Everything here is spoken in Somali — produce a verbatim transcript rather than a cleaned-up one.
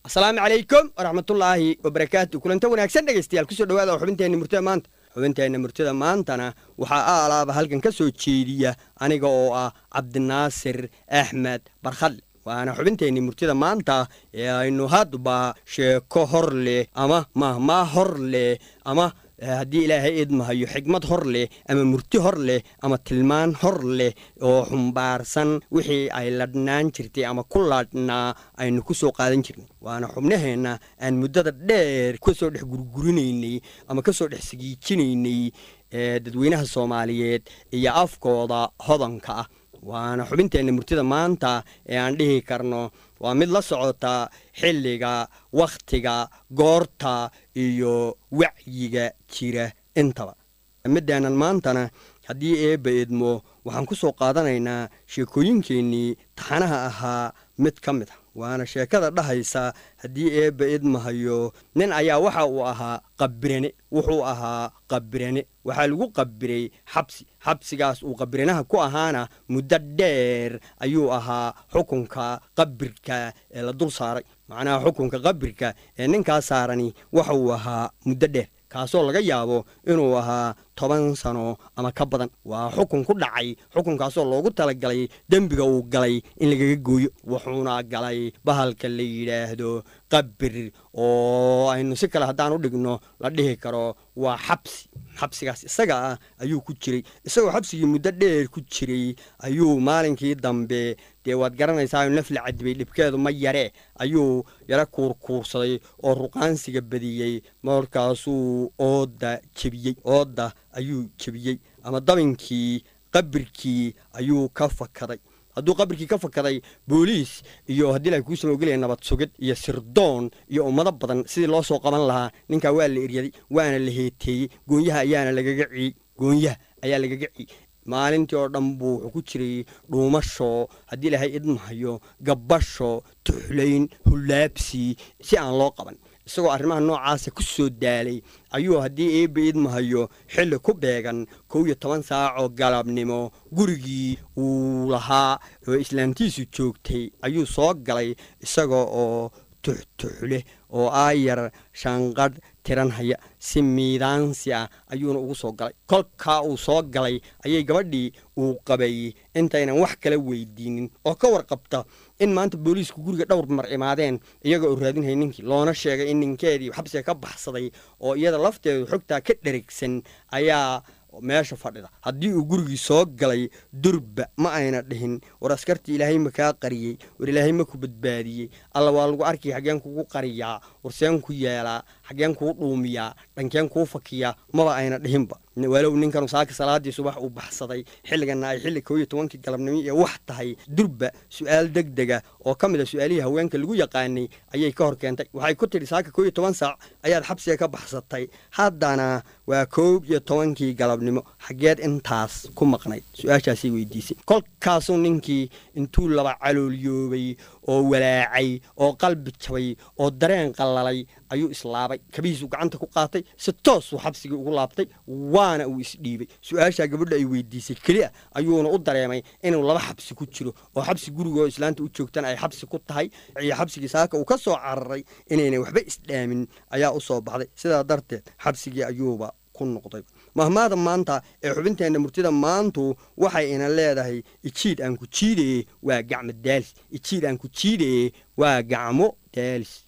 السلام عليكم ورحمة الله وبركاته. كلنا وناكسن دغيستيال كسو dhawaada xubinteena murtida maanta xubinteena murtida maantana waxa aalaaba halkan ka soo jeediya aniga oo ah Cabdinaasir Axmed Barkhad waana xubinteena murtida maanta ee aynu hadba sheeko horle ama mahma horle ama haddii ilaahay idmahayo xigmad horle ama murti horle ama tilmaan horle oo xumbaarsan wixii ay ladnaan jirtay ama ku ladnaa aynu ku soo qaadan jirnay waana xubnaheena aan muddada dheer ku soo dhex gurgurinaynay ama ka soo dhex sigiijinaynay dadweynaha Soomaaliyeed iyo afkooda hodanka ah waana xubinteena murtida maanta ee aan dhihi karno waa mid la socota xilliga waqtiga goorta iyo wacyiga jira intaba midaanan maantana haddii eebba idmo waxaan ku soo qaadanaynaa sheekooyinkeenii taxanaha ahaa mid ka mid ah waana sheekada dhahaysa haddii eebba idmahayo nin ayaa waxa uu ahaa qabrane wuxuu ahaa qabrane waxaa lagu qabiray xabsi xabsigaas uu qabranaha ku ahaana muddo dheer ayuu ahaa xukunka qabirka ee la dul saaray macnaha xukunka qabirka ee ninkaas saarani waxa uu ahaa muddo dheer kaasoo laga yaabo inuu ahaa toban sano ama ka badan waa xukun ku dhacay xukunkaasoo loogu talagalay dembiga uu galay in lagaga gooyo wuxuuna galay bahalka la yidhaahdo qabir oo aynu si kale haddaan u dhigno la dhihi karo waa xabsi xabsigaas isaga ah ayuu ku jiray isagoo xabsigii muddo dheer ku jiray ayuu maalinkii dambe dee waad garanaysaa inuu nafla cadibay dhibkeedu ma yare ayuu yara kuurkuursaday oo ruqaansiga badiyey markaasuu ooda jebiyey ooda ayuu jebiyey ama dabinkii qabirkii ayuu ka fakaday hadduu qabirkii ka fakaday booliis iyo haddii la kuu soo ogelaya nabad sugid iyo sirdoon iyo ummado badan sidii loo soo qaban lahaa ninkaa waa la eryaday waana la heeteeyey goonyaha ayaana lagaga ciyey goonyaha ayaa lagaga ciyey maalintii oo dhan buu wuxuu ku jiray dhuumasho haddii ilaahay idmahayo gabbasho tuxlayn hulaabsi si aan loo qaban isagoo arrimaha noocaasa ku soo daalay ayuu haddii eebba idmahayo xilli ku beegan kow iyo toban saacoo galabnimo gurigii uu lahaa oo islaamtiisu joogtay ayuu soo galay isagoo oo tuxtuxleh oo aayar shanqadh tiranhaya si miidaansi ah ayuuna ugu soo galay kolkaa uu soo galay ayay gabadhii uu qabay intaynan wax kala weydiinin oo ka warqabta in maanta booliisku guriga dhowr mar imaadeen iyaga oo raadinhay ninkii loona sheegay in ninkeedii xabsiga ka baxsaday oo iyada lafteedu xogtaa ka dherigsan ayaa meesha fadhida haddii uu gurigii soo galay durba ma ayna dhihin war askartii ilaahay ma kaa qariyey war ilaahay ma ku badbaadiyey alla waa lagu arkay xaggeen kugu qariyaa warseen ku yeelaa xaggeen kuu dhuumiyaa dhankeen kuu fakiyaa maba ayna dhihinba walow ninkan saaka salaadii subax uu baxsaday xilligana ay xilli kow iyo tobankii galabnimo iyo wax tahay durba su'aal degdega oo ka mid ah su'aalihii haweenka lagu yaqaanay ayay ka hor keentay waxay ku tiri saaka kow iyo toban saac ayaad xabsiga ka baxsatay haddana waa kow iyo tobankii galabnimo xageed intaas ku maqnayd su'aashaasay weydiisay kolkaasuu ninkii intuu laba caloolyoobay oo walaacay oo qalbi jabay oo dareen qallalay ayuu islaabay kabihiisu gacanta ku qaatay si toos uu xabsigii ugu laabtay waana uu isdhiibay su'aasha gabadha ay weydiisay kaliya ayuuna u dareemay inuu laba xabsi ku jiro oo xabsi guriga oo islaanta u joogtan ay xabsi ku tahay iyo xabsigii saaka uu ka soo cararay inayna waxba isdhaamin ayaa u soo baxday sidaa darteed xabsigii ayuuba ku noqday mahmaada maanta ee xubinteena murtida maantu waxay ina leedahay ijiid aan ku jiidaye waa gacmo daalis ijiid aan ku jiidaye waa gacmo daalis